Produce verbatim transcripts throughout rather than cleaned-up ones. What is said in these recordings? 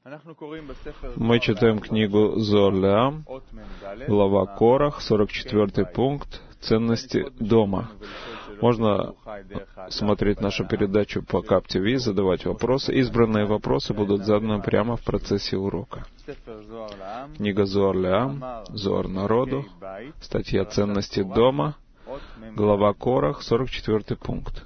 Мы читаем книгу Зоар Ле'ам, глава Корах, сорок четвёртый пункт, ценности дома. Можно смотреть нашу передачу по Кап ти ви, задавать вопросы. Избранные вопросы будут заданы прямо в процессе урока. Книга Зоар Ле'ам, Зоар народу, статья «Ценности дома», глава Корах, сорок четвёртый пункт.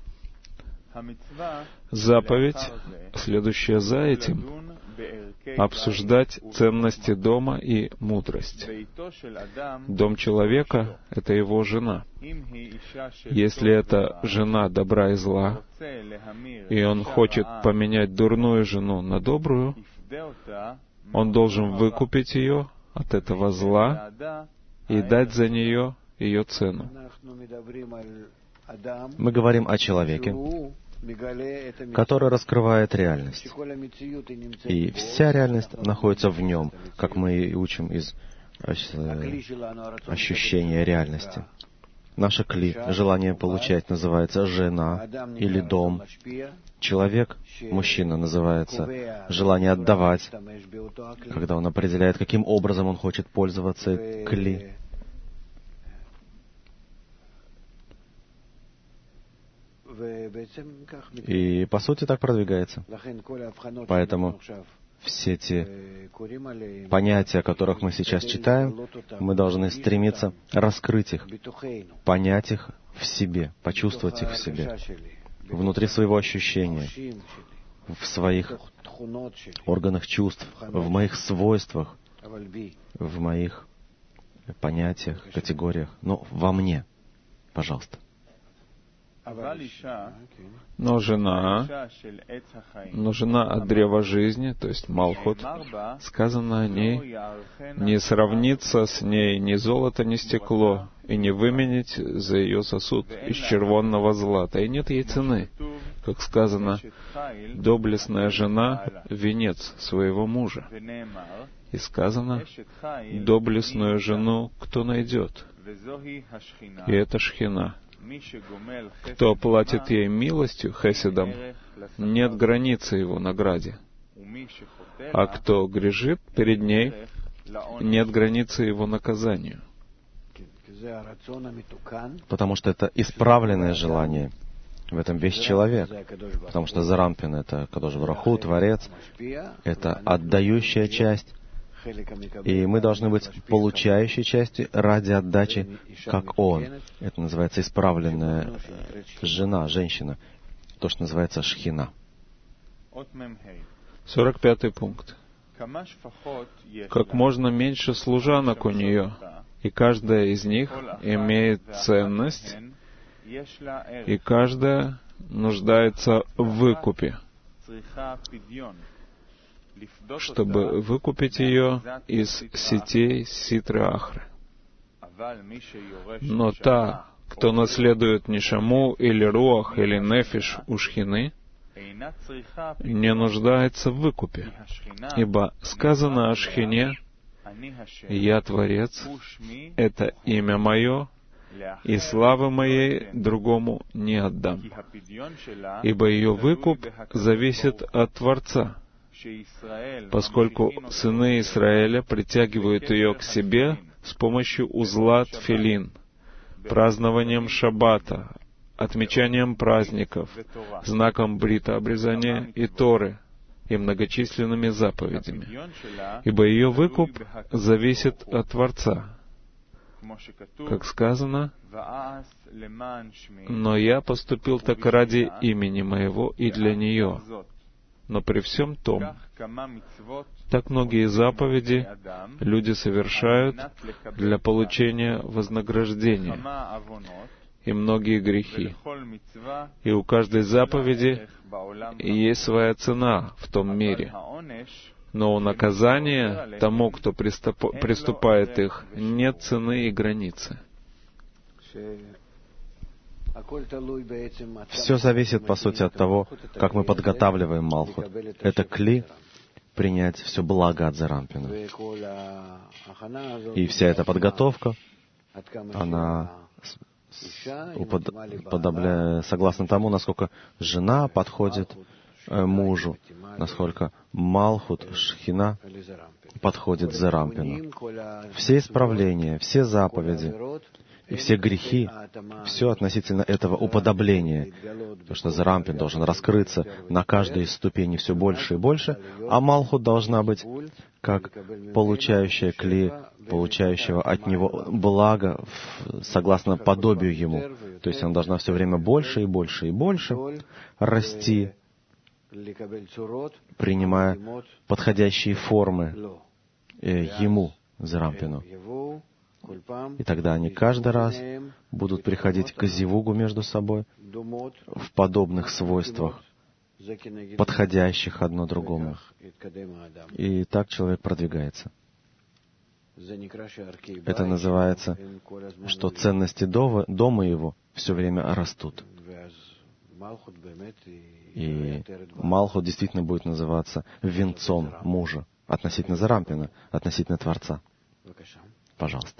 Заповедь, следующая за этим, обсуждать ценности дома и мудрость. Дом человека — это его жена. Если эта жена добра и зла, и он хочет поменять дурную жену на добрую, он должен выкупить ее от этого зла и дать за нее ее цену. Мы говорим о человеке, который раскрывает реальность. И вся реальность находится в нем, как мы и учим из ощущения реальности. Наше кли, желание получать, называется жена или дом. Человек, мужчина, называется желание отдавать, когда он определяет, каким образом он хочет пользоваться кли. И, по сути, так продвигается. Поэтому все те понятия, о которых мы сейчас читаем, мы должны стремиться раскрыть их, понять их в себе, почувствовать их в себе, внутри своего ощущения, в своих органах чувств, в моих свойствах, в моих понятиях, категориях, но во мне, пожалуйста. Но жена, но жена от древа жизни, то есть Малхут, сказано о ней, не сравнится с ней ни золото, ни стекло, и не выменить за ее сосуд из червонного злата, и нет ей цены. Как сказано, доблестная жена — венец своего мужа. И сказано, доблестную жену кто найдет? И это Шхина. Кто платит ей милостью, хеседом, нет границы его награде. А кто грешит перед ней, нет границы его наказанию. Потому что это исправленное желание. В этом весь человек. Потому что Зарампин — это Кадош Барух-Ху, Творец. Это отдающая часть. И мы должны быть получающей частью ради отдачи, как Он. Это называется исправленная жена, женщина. То, что называется Шхина. сорок пятый пункт. Как можно меньше служанок у нее, и каждая из них имеет ценность, и каждая нуждается в выкупе, чтобы выкупить ее из сетей Ситры Ахры. Но та, кто наследует Нишаму или Руах или Нефиш у Шхины, не нуждается в выкупе, ибо сказано о Шхине: «Я Творец, это имя Мое, и славы Моей другому не отдам», ибо ее выкуп зависит от Творца, поскольку сыны Израиля притягивают ее к себе с помощью узла тфилин, празднованием шаббата, отмечанием праздников, знаком брита обрезания и Торы, и многочисленными заповедями. Ибо ее выкуп зависит от Творца. Как сказано, «Но я поступил так ради имени Моего и для нее». Но при всем том, так многие заповеди люди совершают для получения вознаграждения, и многие грехи. И у каждой заповеди есть своя цена в том мире. Но у наказания тому, кто приступ, приступает их, нет цены и границы. Все зависит, по сути, от того, как мы подготавливаем Малхут. Это кли принять все благо от Зарампина. И вся эта подготовка, она уподобля... согласно тому, насколько жена подходит мужу, насколько Малхут, Шхина подходит Зерампину. Все исправления, все заповеди и все грехи, все относительно этого уподобления, потому что Зерампин должен раскрыться на каждой из ступеней все больше и больше, а Малхут должна быть как получающая кли, получающего от него благо согласно подобию ему. То есть она должна все время больше и больше и больше расти, принимая подходящие формы ему, Зерампину. И тогда они каждый раз будут приходить к зивугу между собой в подобных свойствах, подходящих одно другому. И так человек продвигается. Это называется, что ценности дома его все время растут. И Малхут действительно будет называться венцом мужа относительно Зерампина, относительно Творца. Пожалуйста.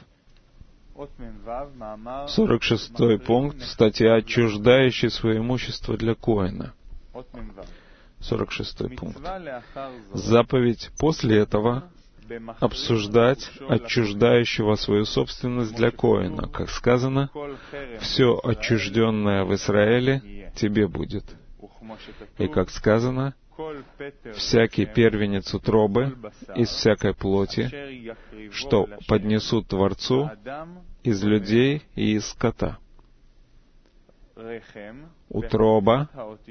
сорок шестой пункт, статья «Отчуждающий свое имущество для Коэна». сорок шестой пункт. Заповедь после этого обсуждать отчуждающего свою собственность для Коэна. Как сказано, «Все отчужденное в Израиле тебе будет». И как сказано, «Всякий первенец утробы из всякой плоти, что поднесут Творцу из людей и из скота». Утроба,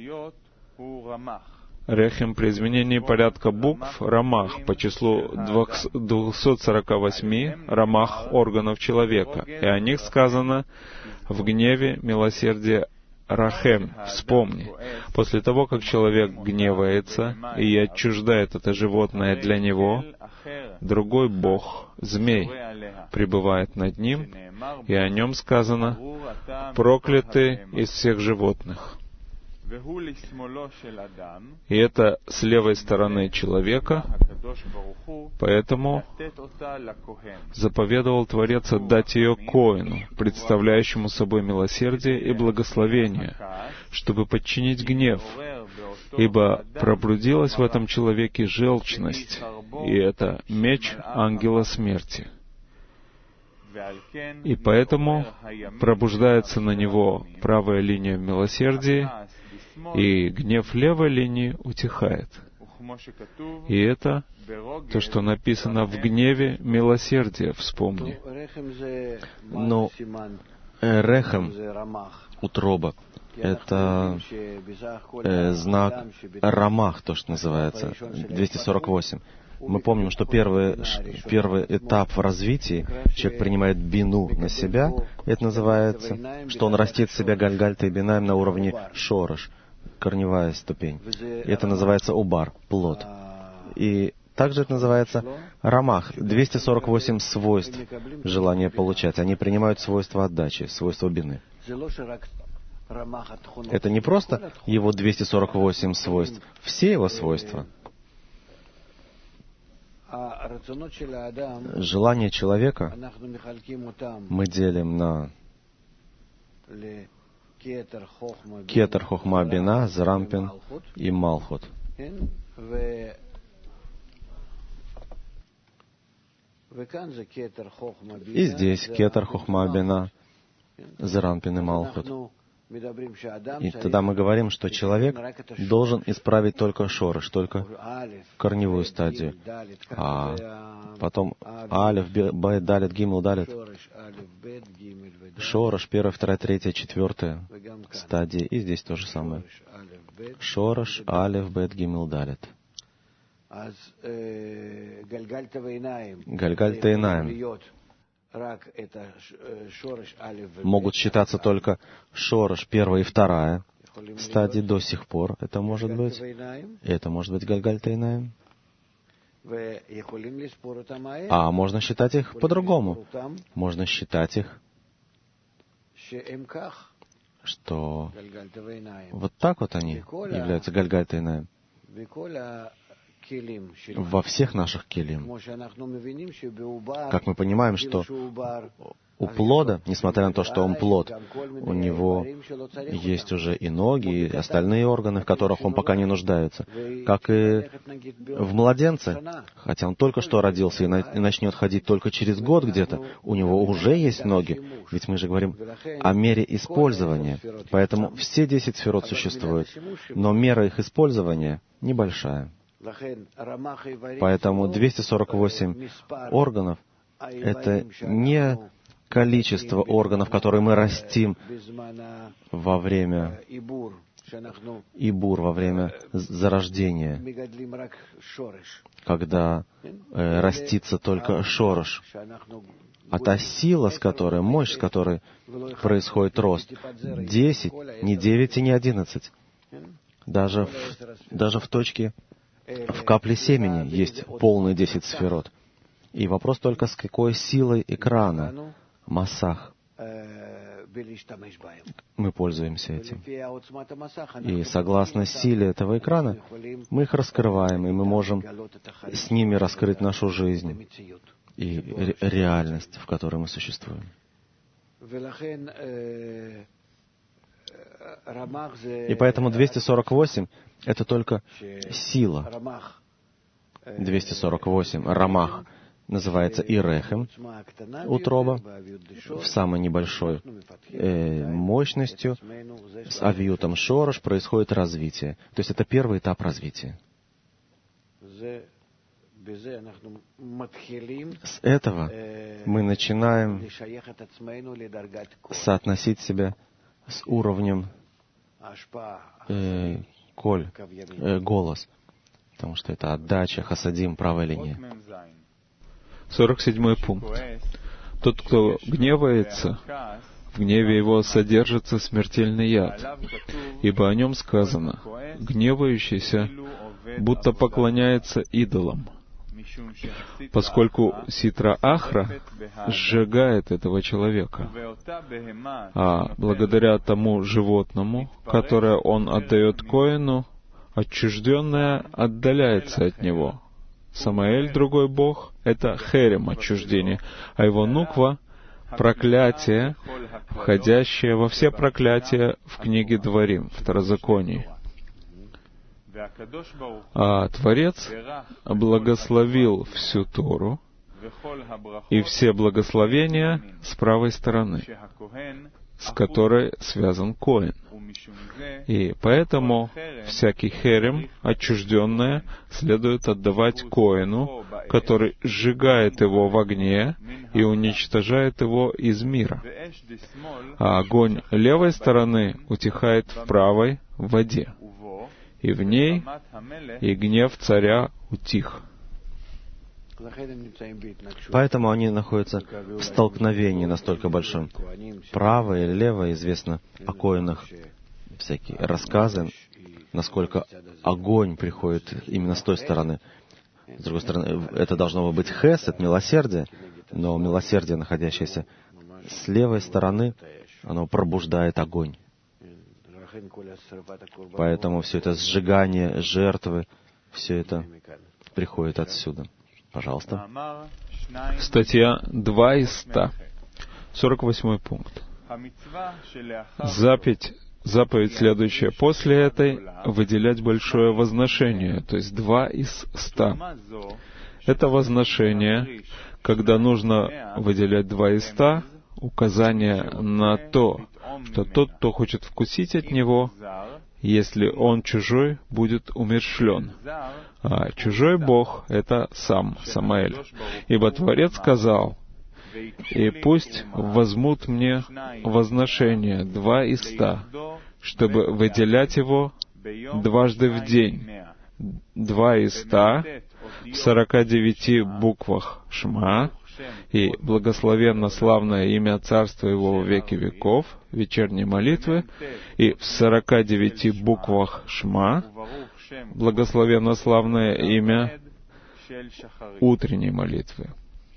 рехем при изменении порядка букв, рамах по числу двухсот сорока восьми рамах органов человека. И о них сказано в гневе милосердие рахем, вспомни. После того, как человек гневается и отчуждает это животное для него, другой бог, змей, пребывает над ним, и о нем сказано «проклятый из всех животных». И это с левой стороны человека, поэтому заповедовал Творец отдать ее Коэну, представляющему собой милосердие и благословение, чтобы подчинить гнев, ибо пробудилась в этом человеке желчность, и это меч ангела смерти. И поэтому пробуждается на него правая линия в милосердии, и гнев левой линии утихает. И это то, что написано в гневе милосердия, вспомни. Но рехем, утроба, это э, знак рамах, то, что называется, двести сорок восемь. Мы помним, что первый, первый этап в развитии, человек принимает бину на себя, это называется, что он растит в себя гальгальта и бинаем на уровне шорош, корневая ступень. И это называется убар, плод. И также это называется рамах, двести сорок восемь свойств желания получать. Они принимают свойства отдачи, свойства бины. Это не просто его двести сорок восемь свойств, все его свойства. Желание человека мы делим на кетер, хохма, бина, зерампин и малхут. И здесь кетер, хохма, бина, зерампин и малхут. И тогда мы говорим, что человек должен исправить только шорыш, только корневую стадию. А потом алиф, бет, далит, гимл, далит. Шорыш, первая, вторая, третья, четвертая стадии. И здесь то же самое. Шорыш, алиф, бет, гимл, далит. Гальгальта и наим могут считаться только шорош, первая и вторая стадии до сих пор. Это может быть. Это может быть гальгальта и наим. А можно считать их по-другому. Можно считать их, что вот так вот они являются гальгальта и наим. Во всех наших келим. Как мы понимаем, что у плода, несмотря на то, что он плод, у него есть уже и ноги, и остальные органы, в которых он пока не нуждается. Как и в младенце, хотя он только что родился и, на, и начнет ходить только через год где-то, у него уже есть ноги. Ведь мы же говорим о мере использования. Поэтому все десять сферот существуют, но мера их использования небольшая. Поэтому двести сорок восемь органов — это не количество органов, которые мы растим во время ибур, во время зарождения, когда э, растится только шорош. А та сила, с которой, мощь, с которой происходит рост, десять, не девять и не одиннадцать. Даже в, даже в точке, в капле семени есть полные десять сферот. И вопрос только, с какой силой экрана, массах, мы пользуемся этим. И согласно силе этого экрана, мы их раскрываем, и мы можем с ними раскрыть нашу жизнь и ре- реальность, в которой мы существуем. И поэтому двести сорок восемь — это только сила. двести сорок восемь, рамах, называется ирехем, утроба, в самой небольшой э, мощностью, с авиютом шорош происходит развитие. То есть это первый этап развития. С этого мы начинаем соотносить себя с уровнем э, коль, э, голос, потому что это отдача, хасадим, правая линия. сорок седьмой пункт. Тот, кто гневается, в гневе его содержится смертельный яд, ибо о нем сказано: гневающийся будто поклоняется идолам, поскольку ситра ахра сжигает этого человека, а благодаря тому животному, которое он отдает коэну, отчужденное отдаляется от него. Самаэль, другой бог, это херем, отчуждение, а его нуква — проклятие, входящее во все проклятия в книге Дворим, Второзаконии. А Творец благословил всю Тору и все благословения с правой стороны, с которой связан коэн. И поэтому всякий херем, отчужденное, следует отдавать коэну, который сжигает его в огне и уничтожает его из мира. А огонь левой стороны утихает в правой в воде, и в ней и гнев царя утих. Поэтому они находятся в столкновении настолько большом. Правое или левое, известно о коэнах, всякие рассказы, насколько огонь приходит именно с той стороны. С другой стороны, это должно быть хесед, милосердие, но милосердие, находящееся с левой стороны, оно пробуждает огонь. Поэтому все это сжигание, жертвы, все это приходит отсюда. Пожалуйста. Статья два из ста. сорок восьмой пункт. Заповедь, заповедь следующая после этой — выделять большое возношение, то есть два из ста. Это возношение, когда нужно выделять два из ста, указание на то, что тот, кто хочет вкусить от него, если он чужой, будет умерщвлен. А чужой Бог — это сам Самаэль. Ибо Творец сказал: «И пусть возьмут мне возношение два из ста, чтобы выделять его дважды в день, два из ста в сорока девяти буквах Шма, и благословенно славное имя Царства Его во веки веков, вечерней молитвы, и в сорока девяти буквах Шма, благословенно славное имя утренней молитвы».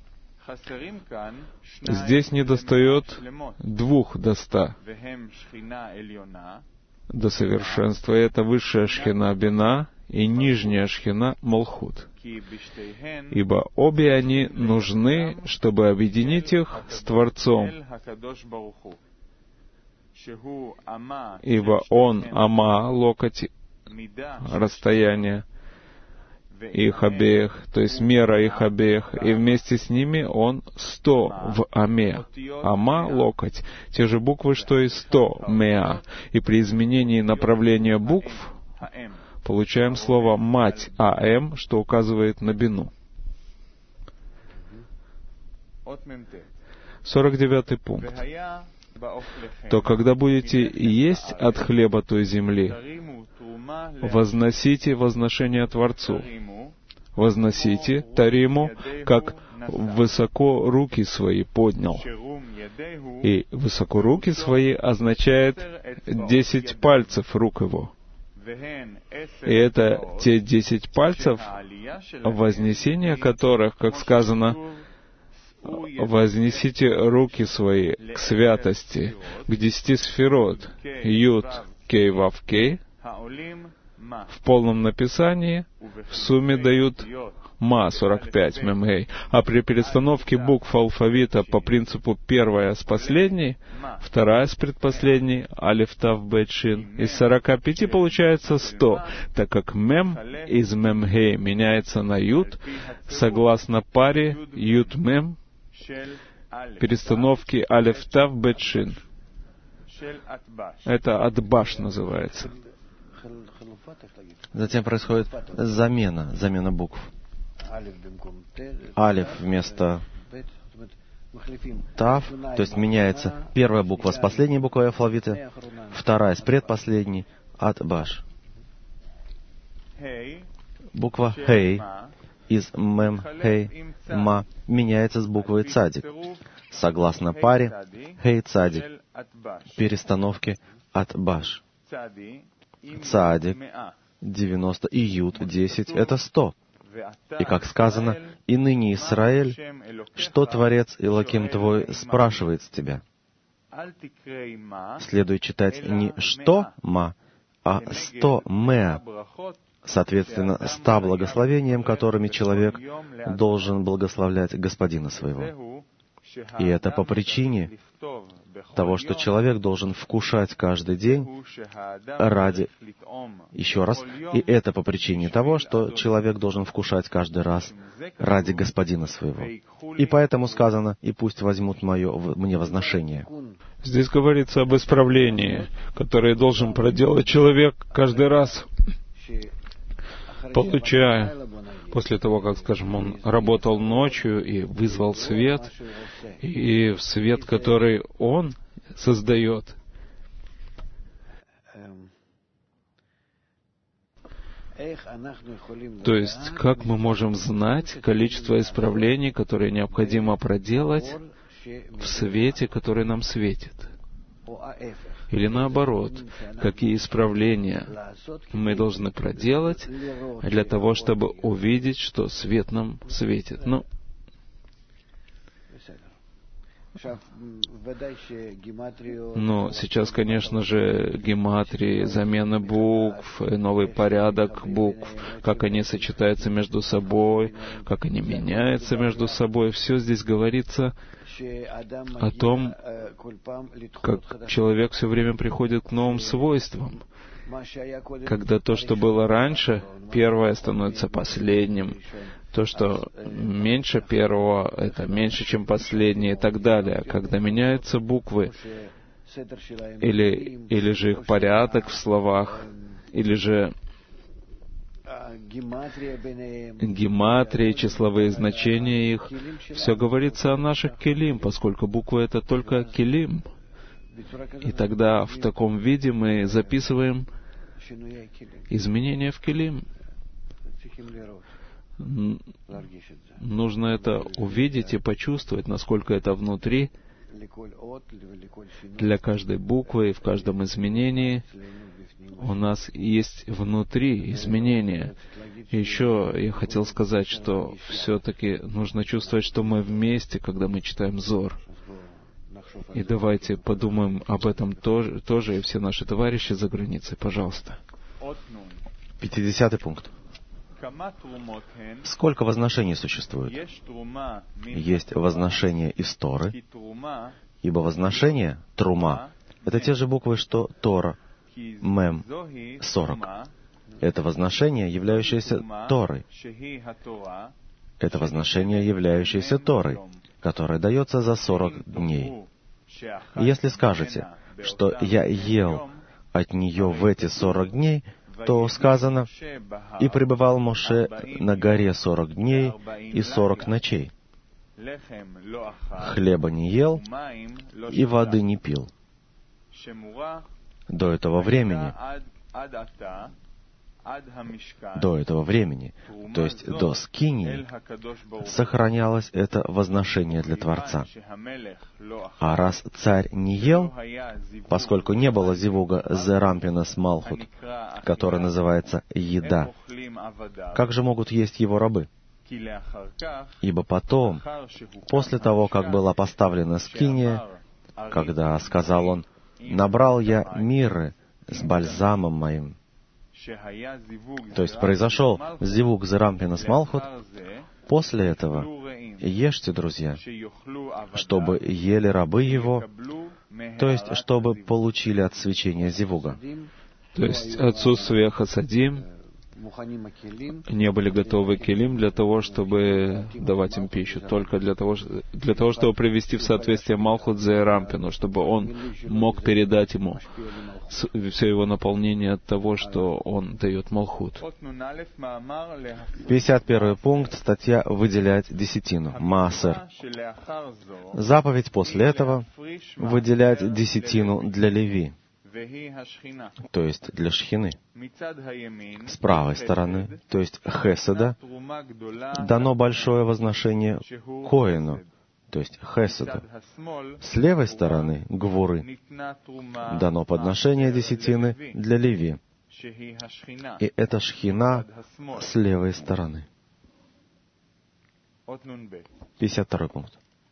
Здесь недостает двух до ста, до совершенства. Это высшая шхина Бина и нижняя шхина Малхут. Ибо обе они нужны, чтобы объединить их с Творцом. Ибо Он Ама, локоть, расстояние их обеих, то есть мера их обеих, и вместе с ними Он сто в Аме. Ама — локоть, те же буквы, что и сто Меа. И при изменении направления букв получаем слово «мать» АМ, что указывает на бину. сорок девятый пункт. То когда будете есть от хлеба той земли, возносите возношение Творцу. Возносите Тариму, как высоко руки свои поднял. И высоко руки свои означает десять пальцев рук его. И это те десять пальцев, вознесение которых, как сказано, вознесите руки свои к святости, к десяти сферот, Юд, Кей, Вав, Кей. В полном написании в сумме дают Ма, сорок пять, Мемгей. А при перестановке букв алфавита по принципу первая с последней, вторая с предпоследней, Алиф, Тав, Бет, Шин, из сорока пяти получается сто, так как Мем из Мемгей меняется на Юд, согласно паре Юд, Мем, перестановки Алиф, Тав, Бет, Шин. Это Атбаш называется. Затем происходит замена, замена букв. Алиф вместо Тав, то есть меняется первая буква с последней буквой алфавита, вторая с предпоследней, Атбаш. Буква Хей из Мем, Хей, Ма меняется с буквой Цадик, согласно паре Хей, Цадик, перестановки Атбаш. Цадик девяносто и Юд десять — это сто. И как сказано, «И ныне, Исраэль, что Творец Элоким твой спрашивает с тебя?» Следует читать не «что ма», а «сто меа», соответственно, ста благословениям, которыми человек должен благословлять Господина своего. И это по причине того, что человек должен вкушать каждый день ради... Еще раз. И это по причине того, что человек должен вкушать каждый раз ради Господина своего. И поэтому сказано, «И пусть возьмут мое, мне возношение». Здесь говорится об исправлении, которое должен проделать человек каждый раз, получая, после того, как, скажем, он работал ночью и вызвал свет, и свет, который он создает. То есть, как мы можем знать количество исправлений, которые необходимо проделать в свете, который нам светит? Или наоборот, какие исправления мы должны проделать для того, чтобы увидеть, что свет нам светит? Ну, Но сейчас, конечно же, гематрии, замена букв, новый порядок букв, как они сочетаются между собой, как они меняются между собой, все здесь говорится о том, как человек все время приходит к новым свойствам, когда то, что было раньше, первое становится последним, то, что меньше первого, это меньше, чем последнее, и так далее. Когда меняются буквы, или, или же их порядок в словах, или же гематрии, числовые значения их, все говорится о наших келим, поскольку буквы — это только келим. И тогда в таком виде мы записываем изменения в келим. Нужно это увидеть и почувствовать, насколько это внутри, для каждой буквы и в каждом изменении у нас есть внутри изменения. И еще я хотел сказать, что все-таки нужно чувствовать, что мы вместе, когда мы читаем Зор. И давайте подумаем об этом тоже, тоже и все наши товарищи за границей, пожалуйста. Пятидесятый пункт. Сколько возношений существует? Есть возношение из Торы, ибо возношение, трума, это те же буквы, что Тора, Мем, сорок. Это возношение, являющееся Торой. Это возношение, являющееся Торой, которое дается за сорок дней. И если скажете, что я ел от нее в эти сорок дней, то сказано, «И пребывал Моше на горе сорок дней и сорок ночей. Хлеба не ел и воды не пил». До этого времени, до этого времени, то есть до скинии, сохранялось это возношение для Творца. А раз царь не ел, поскольку не было зивуга Зерампинас Малхут, который называется еда, как же могут есть его рабы? Ибо потом, после того, как была поставлена скиния, когда сказал он, «Набрал я мирры с бальзамом моим», то есть произошел зивуг Зерампинас Малхут, после этого ешьте, друзья, чтобы ели рабы его, то есть чтобы получили от свечения зивуга. То есть отсутствие хасадим, не были готовы келим для того, чтобы давать им пищу, только для того, для того чтобы привести в соответствие Малхут Зерампину, чтобы он мог передать ему все его наполнение от того, что он дает Малхут. пятьдесят первый пункт, статья «Выделять десятину», Маасер. Заповедь после этого — выделять десятину для Леви, то есть для Шхины. С правой стороны, то есть Хеседа, дано большое возношение Коэну, то есть Хеседу. С левой стороны, Гвуры, дано подношение десятины для Леви. И это Шхина с левой стороны. пятьдесят второй пункт.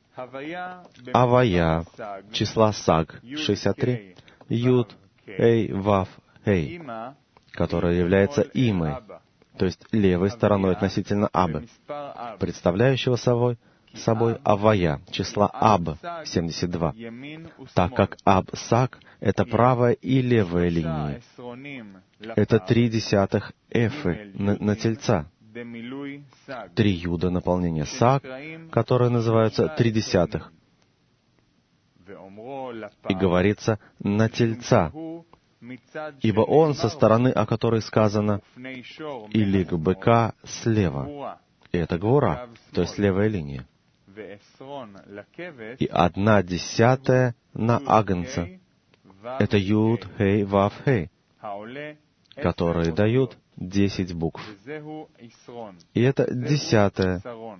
Авая, числа Саг, шестьдесят три, Юд, Эй, Вав, Эй, которая является имой, то есть левой стороной относительно Абы, представляющего собой, собой Авая, числа Аб, семьдесят два, так как Аб-Саг — это правая и левая линии. Это три десятых эфы на, на тельца. Три юда наполнения Саг, которые называются три десятых. И говорится «на тельца», ибо он со стороны, о которой сказано, и лик быка слева. И это Гвура, то есть левая линия. И одна десятая на Агнца. Это Юд, Хей, Вав, Хей, которые дают десять букв. И это десятая.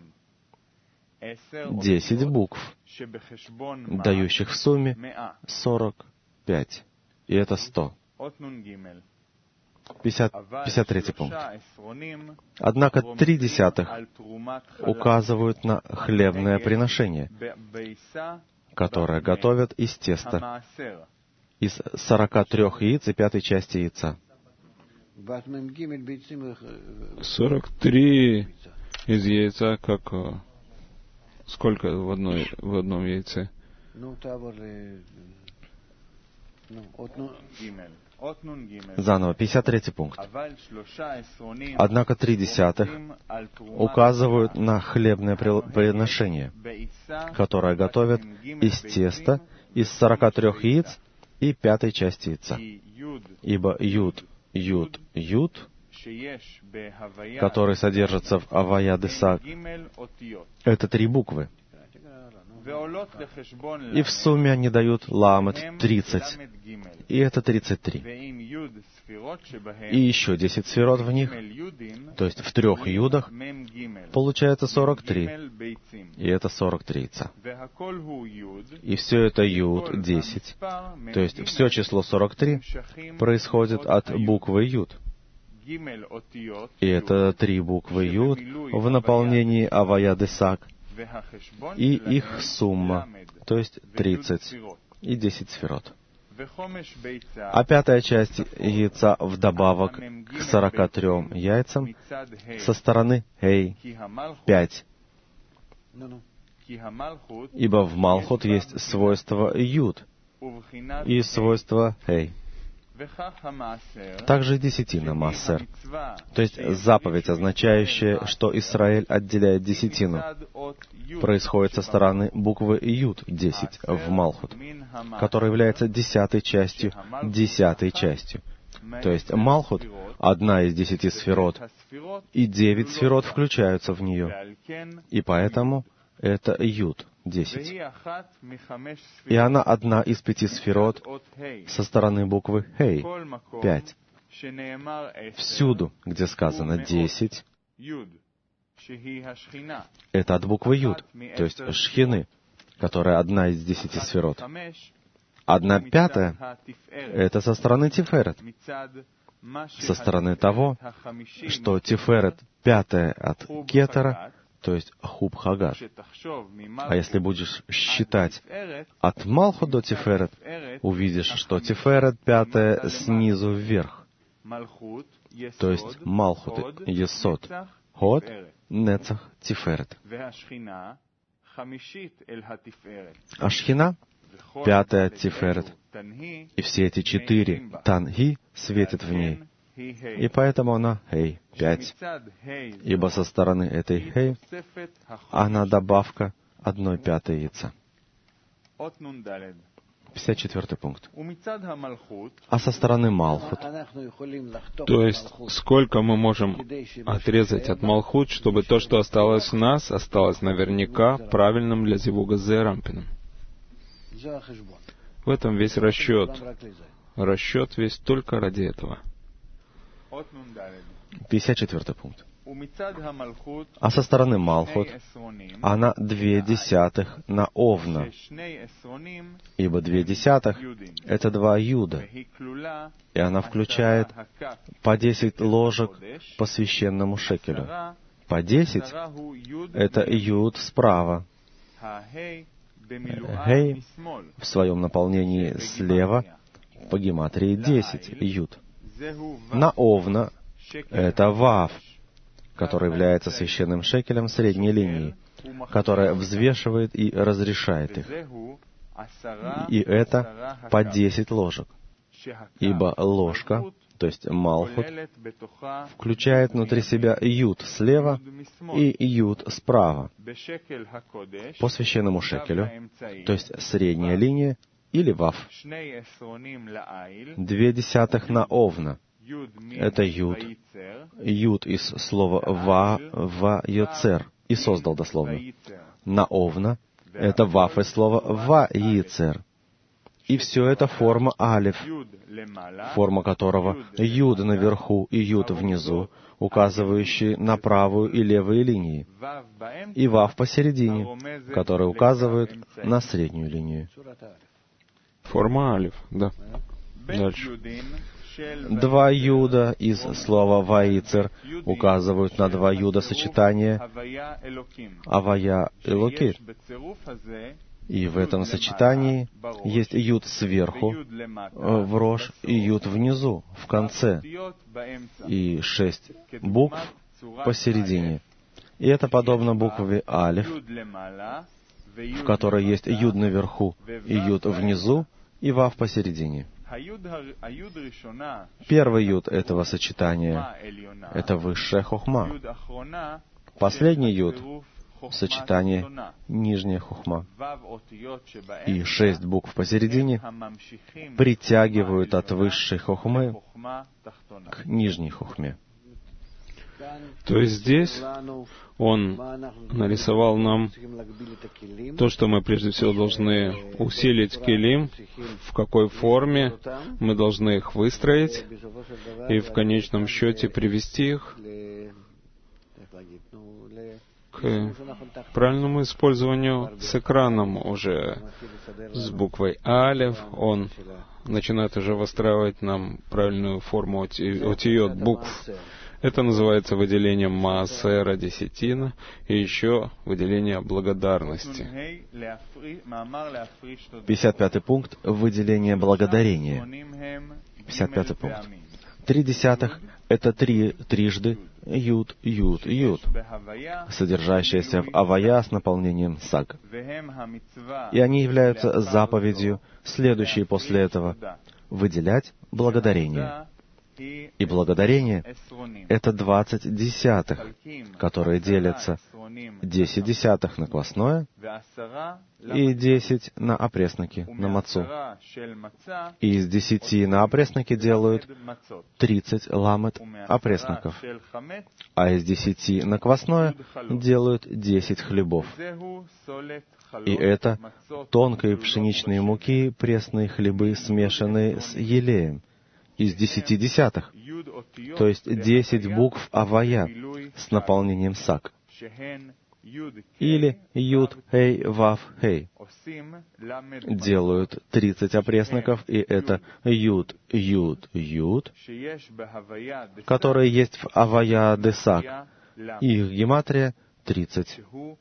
Десять букв, дающих в сумме сорок пять. И это сто. пятьдесят, пятьдесят третий пункт. Однако три десятых указывают на хлебное приношение, которое готовят из теста, из сорока трех яиц и пятой части яйца. сорок три из яйца, как... Сколько в, одной, в одном яйце? Заново, пятьдесят третий пункт. Однако три десятых указывают на хлебное приношение, которое готовят из теста, из сорока трех яиц и пятой части яйца. Ибо Юд, Юд, Юд, который содержится в Авая де Саг, это три буквы. И в сумме они дают ламет тридцать. И это тридцать три. И еще десять сферот в них, то есть в трех юдах, получается сорок три. И это сорок три яйца. И все это юд десять. То есть все число сорок три происходит от буквы юд. И это три буквы юд в наполнении Авая де Саг. И их сумма, то есть тридцать и десять сферот. А пятая часть яйца вдобавок к сорока трем яйцам со стороны Хей пять. Ибо в Малхут есть свойство Юд и свойство Хей. Также десятина Маасер, то есть заповедь, означающая, что Израиль отделяет десятину, происходит со стороны буквы Юд десять в Малхут, которая является десятой частью, десятой частью. То есть Малхут — одна из десяти сферот, и девять сферот включаются в нее. И поэтому это Юд десять. И она одна из пяти сферот со стороны буквы Хей пять. Всюду, где сказано десять, это от буквы Юд, то есть Шхины, которая одна из десяти сферот. Одна пятая — это со стороны Тиферет, со стороны того, что Тиферет пятая от Кетера, то есть Хуб Хагат. А если будешь считать от Малхут до Тиферет, увидишь, что Тиферет пятая снизу вверх. То есть Малхут, Есод, Ход, Нецах, Тиферет. А Шхина — пятая от Тиферет. И все эти четыре Танги светят в ней. И поэтому она Хей пять. Ибо со стороны этой Хей она добавка одной пятой яйца. пятьдесят четвёртый пункт. А со стороны Малхут, то есть сколько мы можем отрезать от Малхут, чтобы то, что осталось у нас, осталось наверняка правильным для Зивуга Зерампином. В этом весь расчет. Расчет весь только ради этого. пятьдесят четвёртый пункт. А со стороны Малхут она две десятых на Овна, ибо две десятых — это два Юда, и она включает по десять ложек по священному шекелю. По десять — это Юд справа, Хей в своем наполнении слева, по гематрии десять Юд. На Овна — это Вав, который является священным шекелем средней линии, которая взвешивает и разрешает их. И это по десять ложек. Ибо ложка, то есть Малхут, включает внутри себя Юд слева и Юд справа по священному шекелю, то есть средняя линия или Вав. Две десятых на Овна. Это Юд. Юд из слова «ва», «ва», «йоцер». И создал дословно. На Овна. Это Вав из слова «ва», «йицер». И все это форма Алиф, форма которого Юд наверху и Юд внизу, указывающие на правую и левые линии. И Вав посередине, который указывает на среднюю линию. Форма Алиф, да. Дальше. Два Юда из слова «ваицер» указывают на два Юда сочетания «авая элокир». И в этом сочетании есть Юд сверху, в рожь, и Юд внизу, в конце, и шесть букв посередине. И это подобно букве Алиф, в которой есть Юд наверху и Юд внизу, и Вав посередине. Первый Юд этого сочетания — это высшая хохма. Последний Юд — сочетание нижняя хохма. И шесть букв посередине притягивают от высшей хохмы к нижней хохме. То есть здесь он нарисовал нам то, что мы прежде всего должны усилить келим, в какой форме мы должны их выстроить, и в конечном счете привести их к правильному использованию с экраном уже. С буквой Алев он начинает уже выстраивать нам правильную форму отиот букв. Это называется выделением маасера, десятина, и еще выделение благодарности. пятьдесят пятый пункт — выделение благодарения. пятьдесят пятый пункт. Три десятых — это три трижды юд, юд, юд, содержащиеся в авая с наполнением саг. И они являются заповедью, следующей после этого — выделять благодарение. И благодарение — это двадцать десятых, которые делятся десять десятых на квасное и десять на опресноки, на мацу. И из десяти на опресноки делают тридцать ламет опресноков, а из десяти на квасное делают десять хлебов. И это тонкой пшеничной муки пресные хлебы, смешанные с елеем, из десяти десятых, то есть десять букв авая с наполнением саг. Или юд, хей, вав, хей. Делают тридцать опресноков, и это юд, юд, юд, которые есть в авая де саг. И их гематрия тридцать.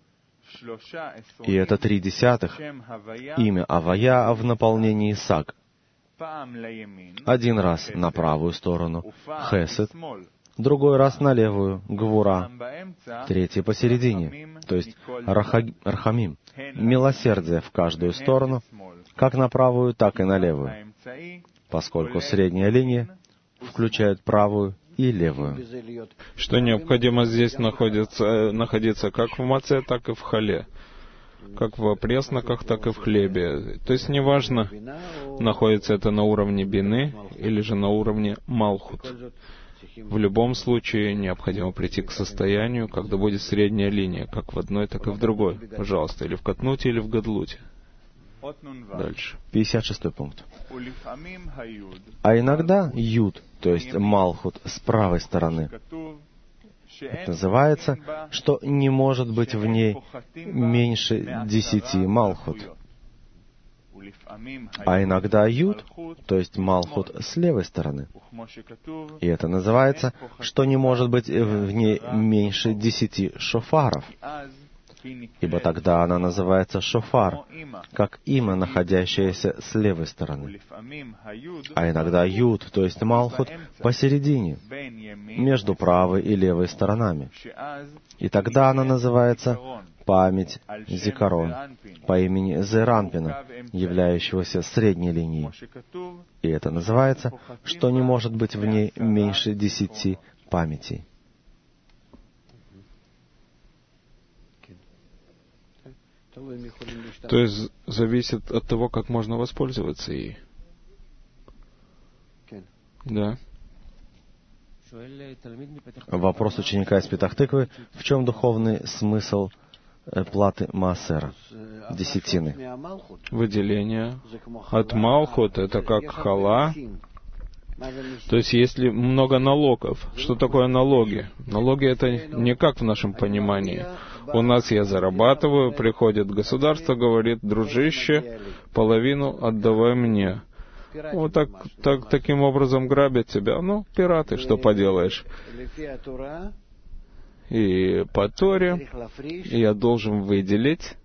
И это три десятых, имя авая в наполнении саг. Один раз на правую сторону — хесед, другой раз на левую — гвура, третий посередине, то есть раха, рахамим, милосердие в каждую сторону, как на правую, так и на левую, поскольку средняя линия включает правую и левую. Что необходимо здесь находиться, находиться как в маце, так и в хале, как в опресноках, так и в хлебе. То есть неважно, находится это на уровне бины или же на уровне малхут. В любом случае необходимо прийти к состоянию, когда будет средняя линия, как в одной, так и в другой. Пожалуйста, или в катнуте, или в гадлуте. Дальше. пятьдесят шестой пункт. А иногда юд, то есть малхут, с правой стороны. Это называется, что не может быть в ней меньше десяти малхут. А иногда юд, то есть малхут, с левой стороны. И это называется, что не может быть в ней меньше десяти шофаров. Ибо тогда она называется шофар, как имя, находящееся с левой стороны. А иногда юд, то есть малхут, посередине, между правой и левой сторонами. И тогда она называется память Зикарон по имени Зеранпина, являющегося средней линией. И это называется, что не может быть в ней меньше десяти памятей. То есть зависит от того, как можно воспользоваться ей. Да. Вопрос ученика из Петах-Тыквы: в чем духовный смысл платы маасера, десятины? Выделение от малхут — это как хала. То есть, если много налогов, что такое налоги? Налоги — это не как в нашем понимании. У нас я зарабатываю, приходит государство, говорит: дружище, половину отдавай мне. Вот так, так, таким образом грабят тебя. Ну, пираты, что поделаешь. И по Торе я должен выделить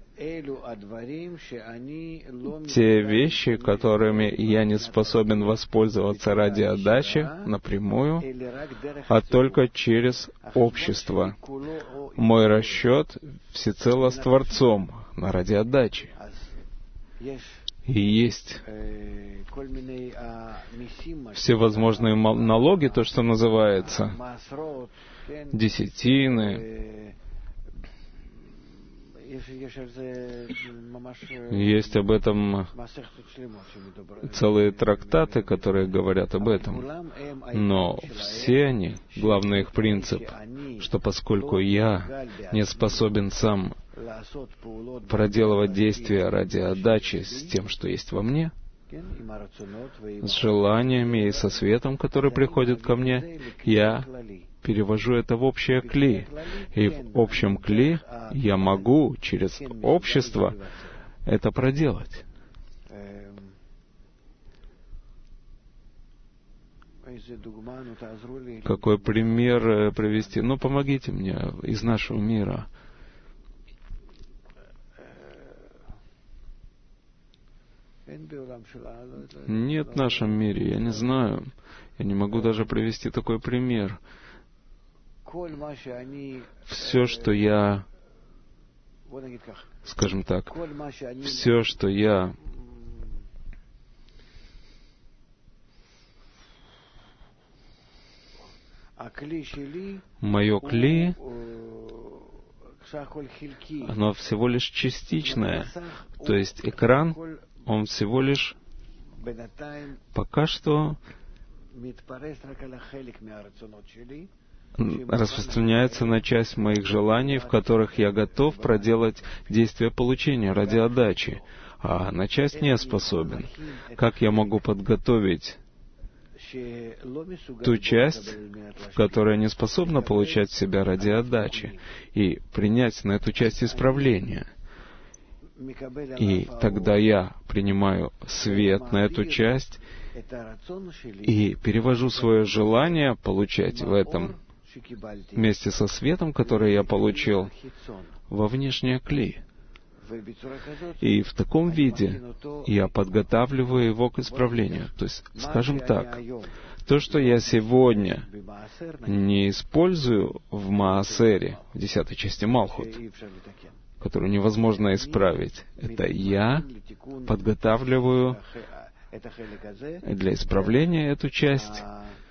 те вещи, которыми я не способен воспользоваться ради отдачи напрямую, а только через общество. Мой расчет всецело с Творцом, на ради отдачи. И есть всевозможные налоги, то, что называется десятины. Есть об этом целые трактаты, которые говорят об этом. Но все они, главный их принцип, что поскольку я не способен сам проделывать действия ради отдачи с тем, что есть во мне, с желаниями и со светом, который приходит ко мне, я перевожу это в общее кли. И в общем кли я могу через общество это проделать. Какой пример привести? Ну, помогите мне из нашего мира. Нет в нашем мире, я не знаю. Я не могу даже привести такой пример. Все, что я, скажем так, все, что я мое кли, оно всего лишь частичное. То есть экран, он всего лишь пока что распространяется на часть моих желаний, в которых я готов проделать действия получения ради отдачи, а на часть не способен. Как я могу подготовить ту часть, которая не способна получать себя ради отдачи, и принять на эту часть исправления? И тогда я принимаю свет на эту часть и перевожу свое желание получать в этом вместе со светом, который я получил, во внешнее кли. И в таком виде я подготавливаю его к исправлению. То есть, скажем так, то, что я сегодня не использую в Маасере, в десятой части Малхут, которую невозможно исправить, это я подготавливаю для исправления эту часть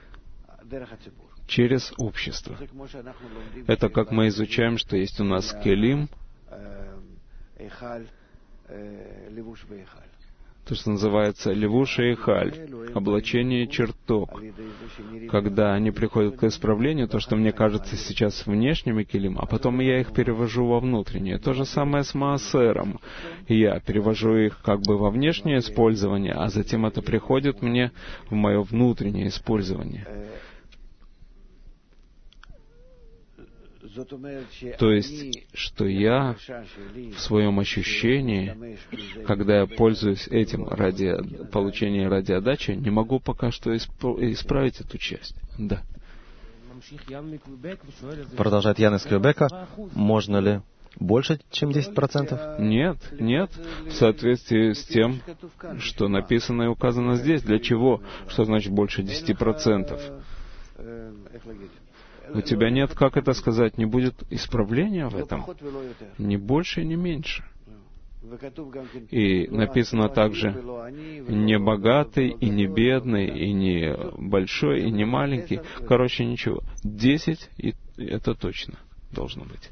через общество. Это как мы изучаем, что есть у нас келим, то, что называется левуша и халь, облачение чертог. Когда они приходят к исправлению, то, что мне кажется сейчас внешними келим, а потом я их перевожу во внутреннее. То же самое с маасером. Я перевожу их как бы во внешнее использование, а затем это приходит мне в мое внутреннее использование. То есть, что я в своем ощущении, когда я пользуюсь этим ради получения ради отдачи, не могу пока что исправить эту часть. Да. Продолжает Ян из Квебека. Можно ли больше, чем десять процентов? Нет, нет. В соответствии с тем, что написано и указано здесь. Для чего? Что значит больше десяти процентов? У тебя нет, как это сказать, не будет исправления в этом? Ни больше, ни меньше. И написано также, не богатый, и не бедный, и не большой, и не маленький. Короче, ничего. Десять, и это точно должно быть.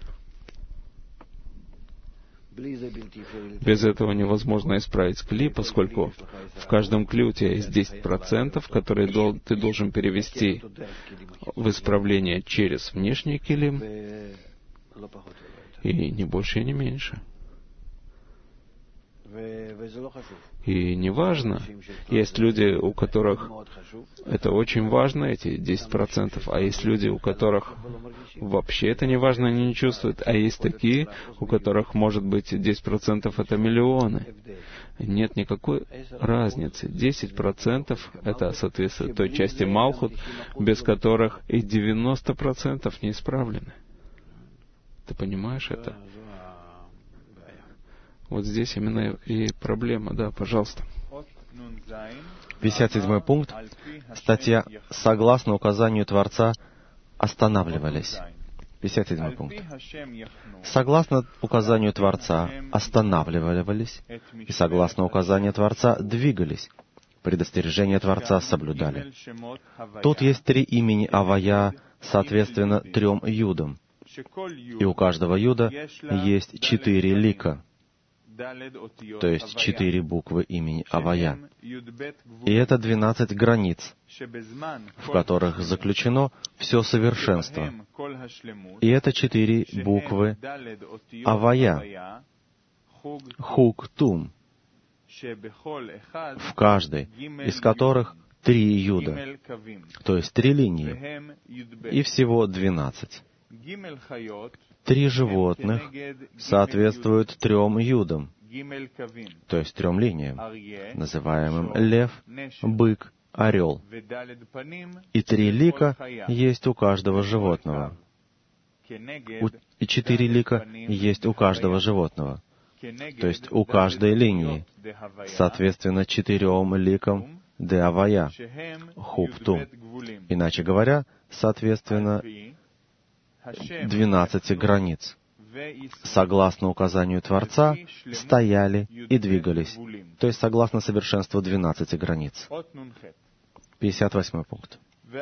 Без этого невозможно исправить кли, поскольку в каждом кли у тебя есть десять процентов, которые ты должен перевести в исправление через внешний килим, и не больше, и не меньше. И не важно, есть люди, у которых это очень важно, эти десять процентов, а есть люди, у которых вообще это не важно, они не чувствуют, а есть такие, у которых, может быть, десять процентов это миллионы. Нет никакой разницы. десять процентов это соответствует той части Малхут, без которых и девяносто процентов не исправлены. Ты понимаешь это? Вот здесь именно и проблема, да, пожалуйста. пятьдесят седьмой пункт. Статья «Согласно указанию Творца останавливались». пятьдесят седьмой пункт. Согласно указанию Творца останавливались, и согласно указанию Творца двигались. Предостережение Творца соблюдали. Тут есть три имени Авая, соответственно, трем юдам. И у каждого юда есть четыре лика, то есть четыре буквы имени Авая. И это двенадцать границ, в которых заключено все совершенство. И это четыре буквы Авая, Хук-Тум, в каждой из которых три юда, то есть три линии, и всего двенадцать. Три животных соответствуют трем юдам, то есть трем линиям, называемым лев, бык орел, и три лика есть у каждого животного. И четыре лика есть у каждого животного, то есть у каждой линии, соответственно, четырем ликам де авая, хуптум. Иначе говоря, соответственно, двенадцати границ. Согласно указанию Творца, стояли и двигались, то есть согласно совершенству двенадцати границ. пятьдесят восьмой пункт.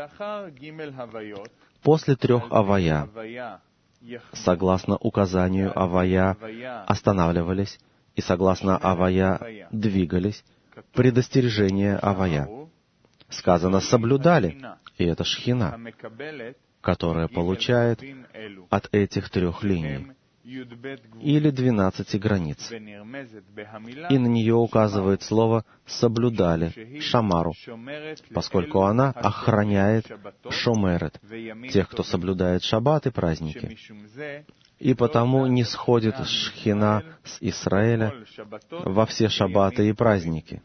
После трех авая, согласно указанию авая, останавливались, и согласно авая двигались, предостережение авая. Сказано «соблюдали», и это шхина, которая получает от этих трех линий, или двенадцати границ. И на нее указывает слово «соблюдали», шамару, поскольку она охраняет шомерет, тех, кто соблюдает шаббат и праздники. И потому не сходит шхина с Израиля во все шаббаты и праздники,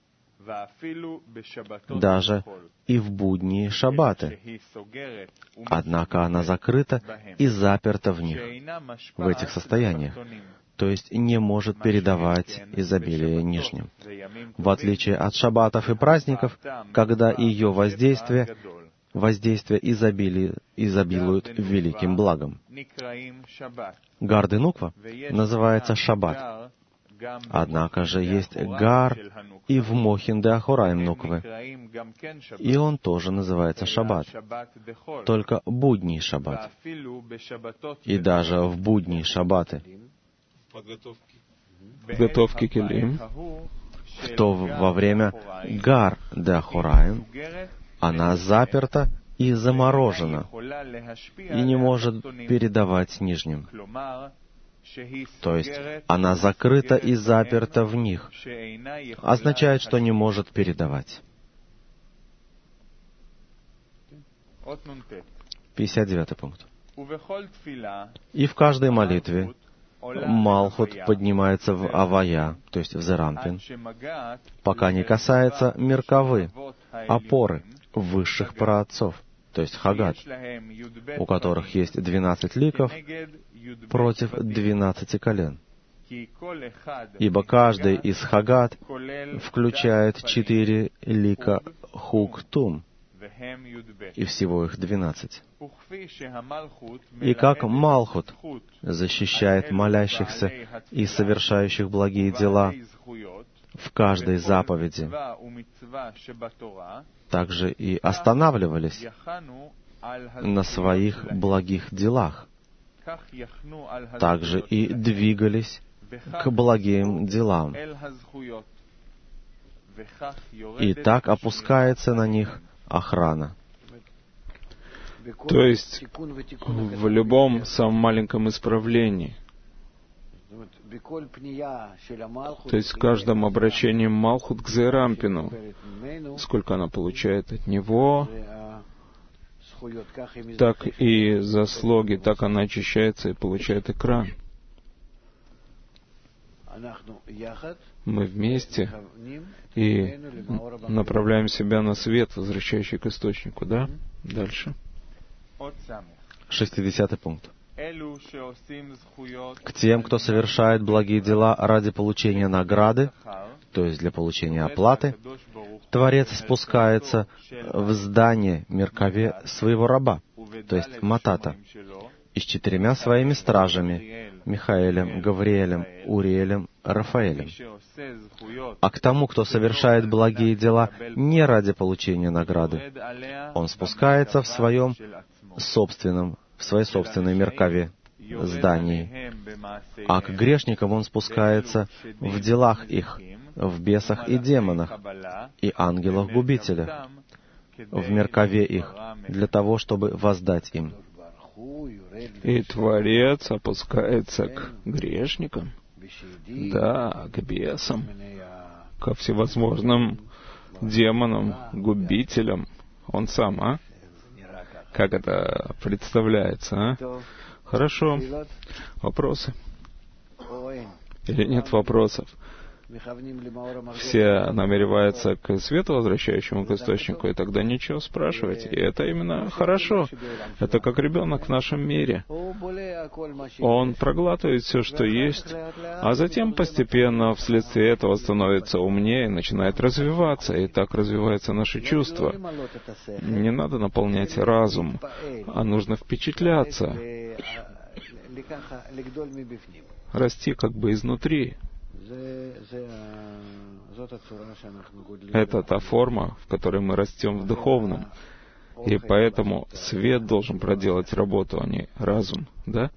даже и в будние шаббаты. Однако она закрыта и заперта в них, в этих состояниях, то есть не может передавать изобилие нижним. В отличие от шаббатов и праздников, когда ее воздействие, воздействие изобили, изобилует великим благом. Гар де Нуква называется шаббат. Однако же есть гар и в Мохин де Ахораим Нуквы, и он тоже называется шаббат, только будний шаббат. И даже в будние шаббаты, подготовки келим, то во время гар де Ахораим она заперта и заморожена, и не может передавать нижним. То есть она закрыта и заперта в них, означает, что не может передавать. пятьдесят девятый пункт. И в каждой молитве Малхут поднимается в Авая, то есть в Зерампин, пока не касается Меркавы, опоры высших праотцов, то есть Хагат, у которых есть двенадцать ликов против двенадцати колен. Ибо каждый из Хагат включает четыре лика Хуктум, и всего их двенадцать. И как Малхут защищает молящихся и совершающих благие дела в каждой заповеди, также и останавливались на своих благих делах, также и двигались к благим делам. И так опускается на них охрана. То есть в любом самом маленьком исправлении, то есть в каждом обращении Малхут к Зерампину, сколько она получает от него, так и заслуги, так она очищается и получает экран. Мы вместе и направляем себя на свет, возвращающий к источнику, да? Дальше. шестидесятый пункт. К тем, кто совершает благие дела ради получения награды, то есть для получения оплаты, Творец спускается в здание Меркаве своего раба, то есть Матата, и с четырьмя своими стражами, Михаэлем, Гавриэлем, Уриэлем, Рафаэлем. А к тому, кто совершает благие дела не ради получения награды, он спускается в своем собственном, в своей собственной Меркаве, здании. А к грешникам он спускается в делах их, в бесах и демонах, и ангелах-губителях, в Меркаве их, для того, чтобы воздать им. И Творец опускается к грешникам, да, к бесам, ко всевозможным демонам, губителям. Он сам, а? Как это представляется, а? Хорошо. Вопросы? Или нет вопросов? все намереваются к свету, возвращающему к источнику, и тогда нечего спрашивать. И это именно хорошо. Это как ребенок в нашем мире. Он проглатывает все, что есть, а затем постепенно вследствие этого становится умнее и начинает развиваться. И так развиваются наши чувства. Не надо наполнять разум, а нужно впечатляться, расти как бы изнутри. Это та форма, в которой мы растем в духовном. И поэтому свет должен проделать работу, а не разум. Да?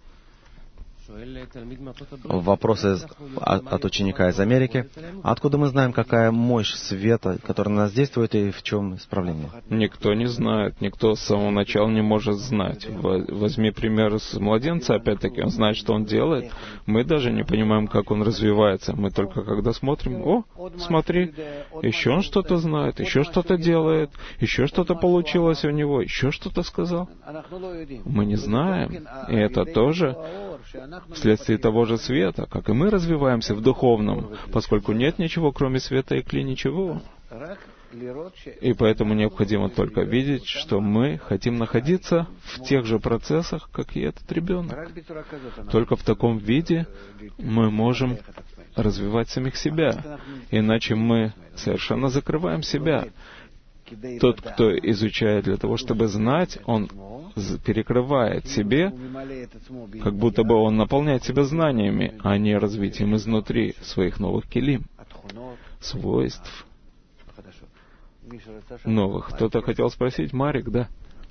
Вопрос из, от ученика из Америки. Откуда мы знаем, какая мощь света, которая на нас действует, и в чем исправление? Никто не знает, никто с самого начала не может знать. Возьми пример с младенца, опять-таки, он знает, что он делает. Мы даже не понимаем, как он развивается. Мы только когда смотрим, о, смотри, еще он что-то знает, еще что-то делает, еще что-то получилось у него, еще что-то сказал. Мы не знаем, и это тоже вследствие того же света, как и мы развиваемся в духовном, поскольку нет ничего, кроме света и кли, ничего. И поэтому необходимо только видеть, что мы хотим находиться в тех же процессах, как и этот ребенок. Только в таком виде мы можем развивать самих себя, иначе мы совершенно закрываем себя. Тот, кто изучает для того, чтобы знать, он перекрывает себе, как будто бы он наполняет себя знаниями, а не развитием изнутри своих новых келим, свойств новых. Кто-то хотел спросить, Марик, да?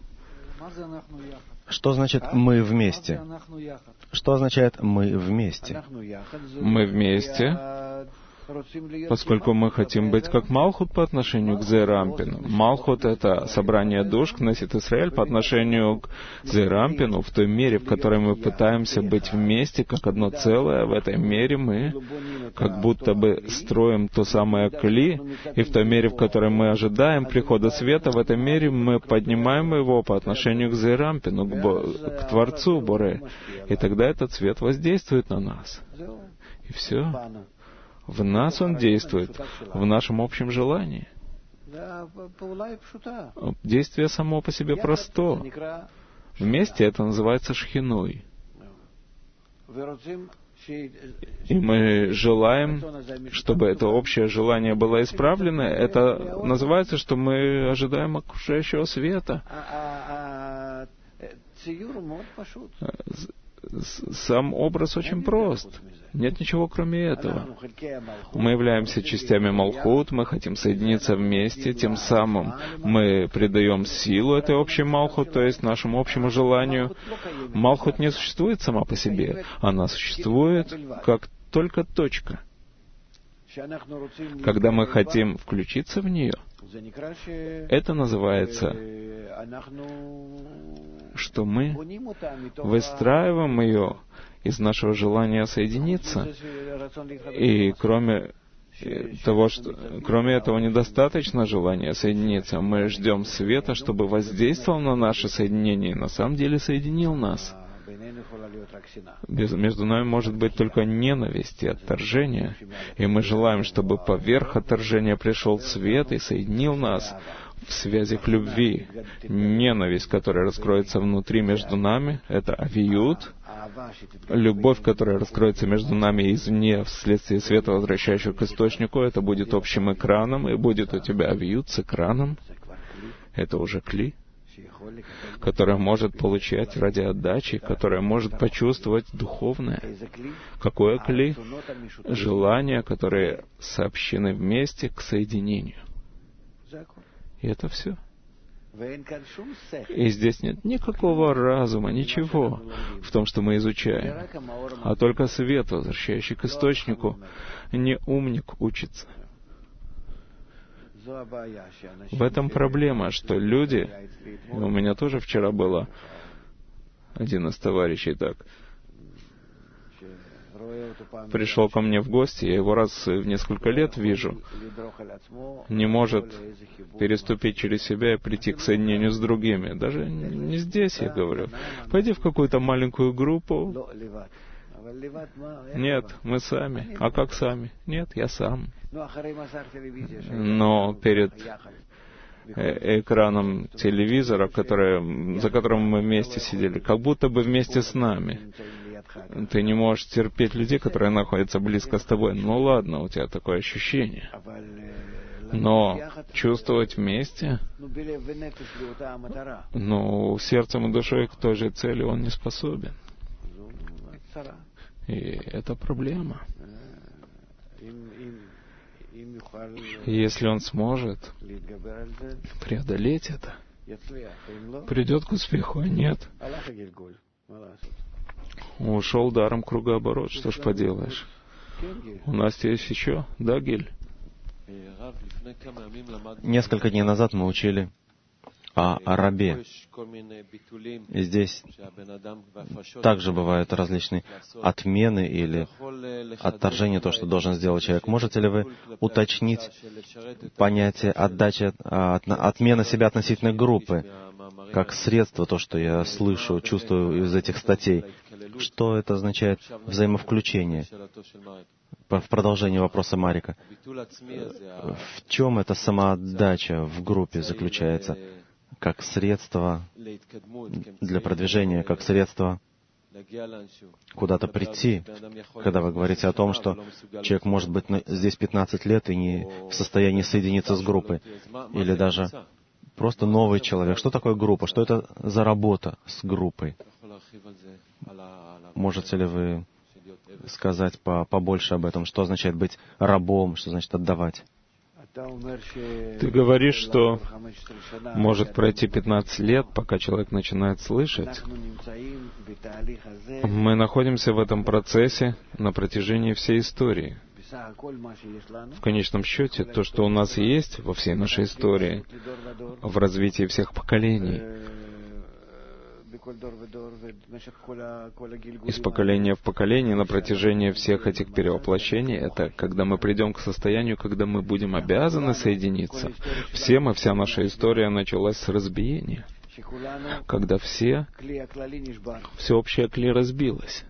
Что значит «мы вместе»? Что означает «мы вместе»? Мы вместе, поскольку мы хотим быть как Малхут по отношению к Зейрампину. Малхут — это собрание душ, Кнессет Исраэль, по отношению к Зейрампину, в той мере, в которой мы пытаемся быть вместе, как одно целое. В этой мере мы как будто бы строим то самое кли, и в той мере, в которой мы ожидаем прихода света, в этой мере мы поднимаем его по отношению к Зейрампину, к, Бо... к Творцу Боре. И тогда этот свет воздействует на нас. И все. В нас он действует, в нашем общем желании. Действие само по себе просто. Вместе это называется шхиной. И мы желаем, чтобы это общее желание было исправлено. Это называется, что мы ожидаем окружающего света. Сам образ очень прост. Нет ничего кроме этого. Мы являемся частями Малхут, мы хотим соединиться вместе, тем самым мы придаем силу этой общей Малхут, то есть нашему общему желанию. Малхут не существует сама по себе, она существует как только точка. Когда мы хотим включиться в нее, это называется, что мы выстраиваем ее из нашего желания соединиться. И кроме того, что, кроме этого, недостаточно желания соединиться. Мы ждем света, чтобы воздействовал на наше соединение, и на самом деле соединил нас. Между нами может быть только ненависть и отторжение. И мы желаем, чтобы поверх отторжения пришел свет и соединил нас в связях любви. Ненависть, которая раскроется внутри между нами, это авиют. Любовь, которая раскроется между нами и извне вследствие света, возвращающего к источнику, это будет общим экраном, и будет у тебя авиют с экраном. Это уже кли, которая может получать ради отдачи, которая может почувствовать духовное. Какое кли? Желания, которые сообщены вместе к соединению. И это все. И здесь нет никакого разума, ничего в том, что мы изучаем, а только свет, возвращающий к источнику. Не умник учится. В этом проблема, что люди, и у меня тоже вчера было один из товарищей так, пришел ко мне в гости, я его раз в несколько лет вижу, не может переступить через себя и прийти к соединению с другими. Даже не здесь, я говорю. Пойди в какую-то маленькую группу, Нет, мы сами. А как сами? Нет, я сам. Но перед экраном телевизора, который, за которым мы вместе сидели, как будто бы вместе с нами. Ты не можешь терпеть людей, которые находятся близко с тобой. Ну ладно, у тебя такое ощущение. Но чувствовать вместе, ну, сердцем и душой к той же цели он не способен. И это проблема. Если он сможет преодолеть это, придет к успеху, а нет. Ушел даром кругооборот, что ж поделаешь. У нас есть еще, да, Гиль? Несколько дней назад мы учили о, о рабе. И здесь также бывают различные отмены или отторжения, то, что должен сделать человек. Можете ли вы уточнить понятие отдачи, от, отмена себя относительно группы, как средство, то, что я слышу, чувствую из этих статей? Что это означает взаимовключение? В продолжение вопроса Марика. В чем эта самоотдача в группе заключается? Как средство для продвижения, как средство куда-то прийти, когда вы говорите о том, что человек может быть здесь пятнадцать лет и не в состоянии соединиться с группой, или даже просто новый человек. Что такое группа? Что это за работа с группой? Можете ли вы сказать побольше об этом? Что означает быть рабом? Что значит отдавать? Ты говоришь, что может пройти пятнадцать лет, пока человек начинает слышать. Мы находимся в этом процессе на протяжении всей истории. В конечном счете, то, что у нас есть во всей нашей истории, в развитии всех поколений, из поколения в поколение на протяжении всех этих перевоплощений, это когда мы придем к состоянию, когда мы будем обязаны соединиться. Все мы, вся наша история началась с разбиения, когда все, всеобщее кли разбилось.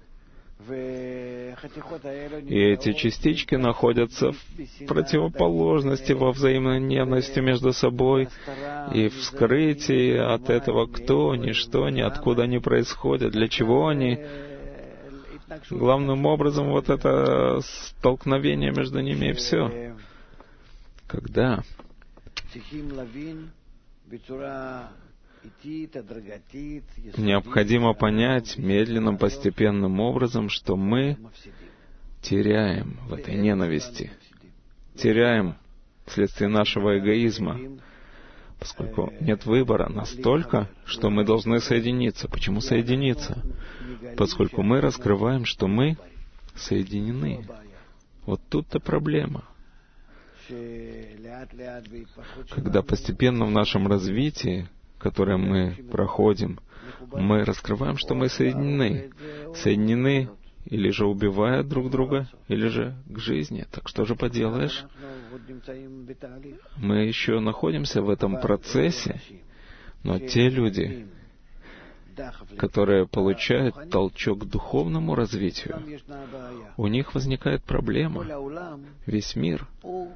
И эти частички находятся в противоположности, во взаимной ненависти между собой и в скрытии от этого, кто они, что они, откуда они происходят, для чего они. Главным образом вот это столкновение между ними и все. Когда необходимо понять медленным, постепенным образом, что мы теряем в этой ненависти, теряем вследствие нашего эгоизма, поскольку нет выбора настолько, что мы должны соединиться. Почему соединиться? Поскольку мы раскрываем, что мы соединены. Вот тут-то проблема. Когда постепенно в нашем развитии, которое мы проходим, мы раскрываем, что мы соединены. Соединены или же убивая друг друга, или же к жизни. Так что же поделаешь? Мы еще находимся в этом процессе, но те люди, которые получают толчок к духовному развитию, у них возникает проблема. Весь мир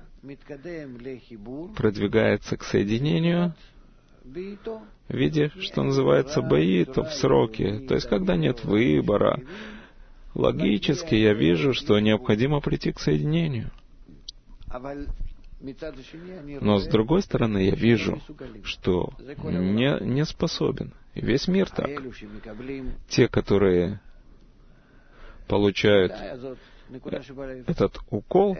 продвигается к соединению в виде, что называется, баиту, в сроки, то есть когда нет выбора. Логически я вижу, что необходимо прийти к соединению. Но с другой стороны, я вижу, что не, не способен. И весь мир так. Те, которые получают этот укол,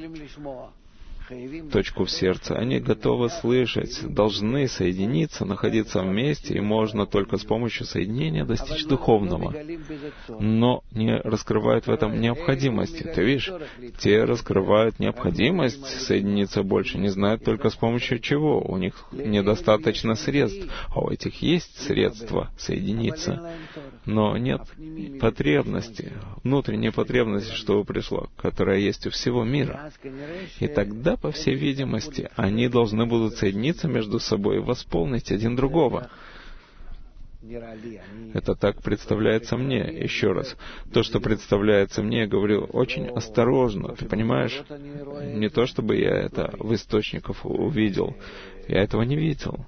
точку в сердце, они готовы слышать, должны соединиться, находиться вместе, и можно только с помощью соединения достичь духовного. Но не раскрывают в этом необходимости. Ты видишь, те раскрывают необходимость соединиться больше, не знают только с помощью чего. У них недостаточно средств, а у этих есть средства соединиться. Но нет потребности, внутренней потребности, что пришло, которая есть у всего мира. И тогда, по всей видимости, они должны будут соединиться между собой и восполнить один другого. Это так представляется мне. Еще раз. То, что представляется мне, я говорю очень осторожно. Ты понимаешь? Не то, чтобы я это в источниках увидел. Я этого не видел.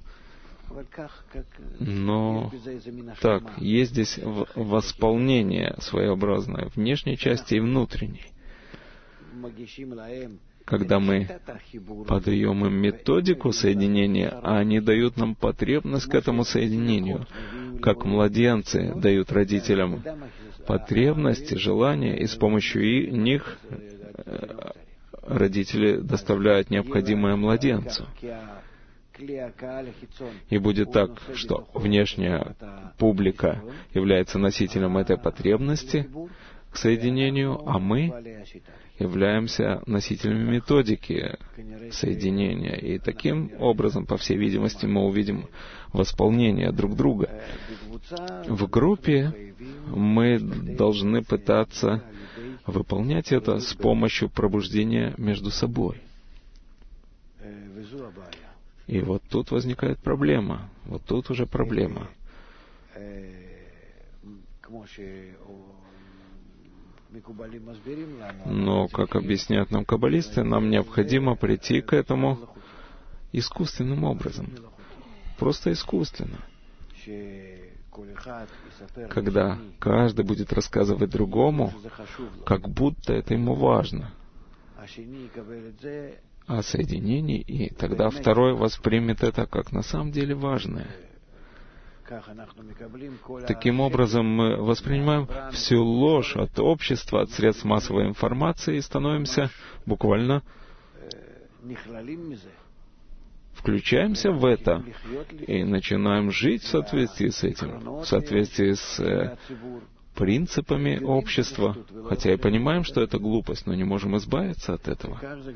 Но так, есть здесь восполнение своеобразное, внешней части и внутренней. Когда мы подаем им методику соединения, а они дают нам потребность к этому соединению, как младенцы дают родителям потребности, желания, и с помощью них родители доставляют необходимое младенцу. И будет так, что внешняя публика является носителем этой потребности к соединению, а мы являемся носителями методики соединения. И таким образом, по всей видимости, мы увидим восполнение друг друга. В группе мы должны пытаться выполнять это с помощью пробуждения между собой. И вот тут возникает проблема. Вот тут уже проблема. Но, как объясняют нам каббалисты, нам необходимо прийти к этому искусственным образом. Просто искусственно. Когда каждый будет рассказывать другому, как будто это ему важно, о соединении, и тогда второй воспримет это как на самом деле важное. Таким образом, мы воспринимаем всю ложь от общества, от средств массовой информации и становимся буквально, включаемся в это и начинаем жить в соответствии с этим, в соответствии с э, принципами общества, хотя и понимаем, что это глупость, но не можем избавиться от этого.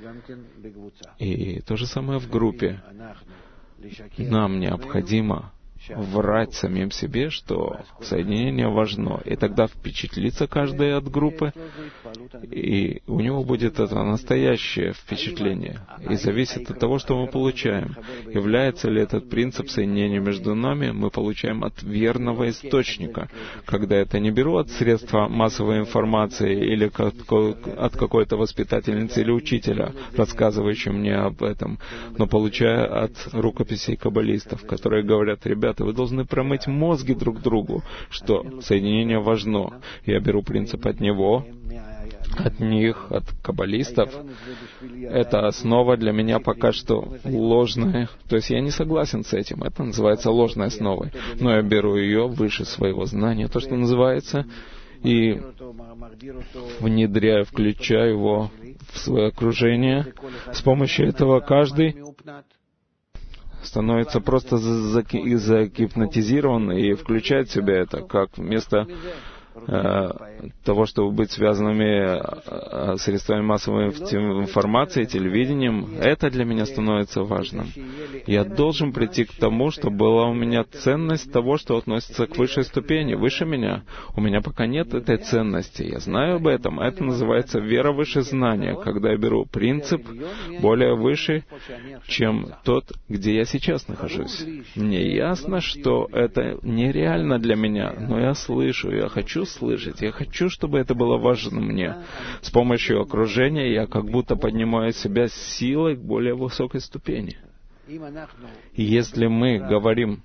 И то же самое в группе. Нам необходимо врать самим себе, что соединение важно. И тогда впечатлится каждый от группы, и у него будет это настоящее впечатление. И зависит от того, что мы получаем. Является ли этот принцип соединения между нами, мы получаем от верного источника. Когда это не беру от средства массовой информации или от какой-то воспитательницы или учителя, рассказывающего мне об этом, но получаю от рукописей каббалистов, которые говорят: ребята, вы должны промыть мозги друг другу, что соединение важно. Я беру принцип от него, от них, от каббалистов. Это основа для меня пока что ложная. То есть я не согласен с этим. Это называется ложной основой. Но я беру ее выше своего знания, то, что называется, и внедряю, включаю его в свое окружение. С помощью этого каждый становится просто загипнотизирован и включает в себя это, как вместо э, того, чтобы быть связанными э, средствами массовой информации, телевидением, это для меня становится важным. Я должен прийти к тому, чтобы была у меня ценность того, что относится к высшей ступени, выше меня. У меня пока нет этой ценности. Я знаю об этом. Это называется вера выше знания, когда я беру принцип более выше, чем тот, где я сейчас нахожусь. Мне ясно, что это нереально для меня, но я слышу, я хочу слышать, я хочу, чтобы это было важно мне. С помощью окружения я как будто поднимаю себя с силой к более высокой ступени. И если мы говорим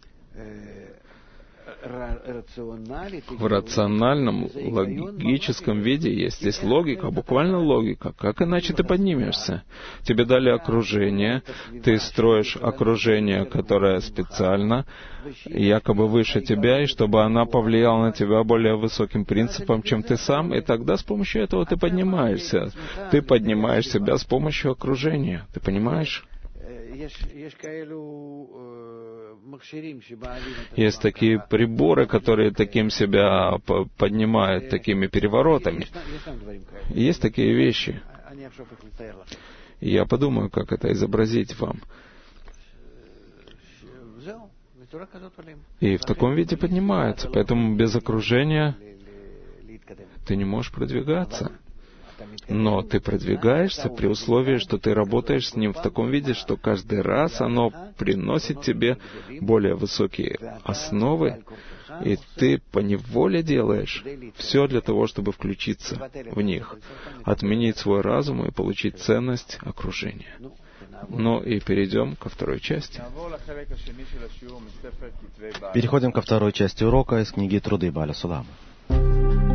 в рациональном, логическом виде, есть здесь логика, буквально логика. Как иначе ты поднимешься? Тебе дали окружение, ты строишь окружение, которое специально, якобы выше тебя, и чтобы она повлияла на тебя более высоким принципом, чем ты сам, и тогда с помощью этого ты поднимаешься. Ты поднимаешь себя с помощью окружения. Ты понимаешь? Есть такие приборы, которые таким себя поднимают, такими переворотами. Есть такие вещи. Я подумаю, как это изобразить вам. И в таком виде поднимаются. Поэтому без окружения ты не можешь продвигаться. Но ты продвигаешься при условии, что ты работаешь с ним в таком виде, что каждый раз оно приносит тебе более высокие основы, и ты поневоле делаешь все для того, чтобы включиться в них, отменить свой разум и получить ценность окружения. Ну и перейдем ко второй части. Переходим ко второй части урока из книги «Труды Бааля Суламы».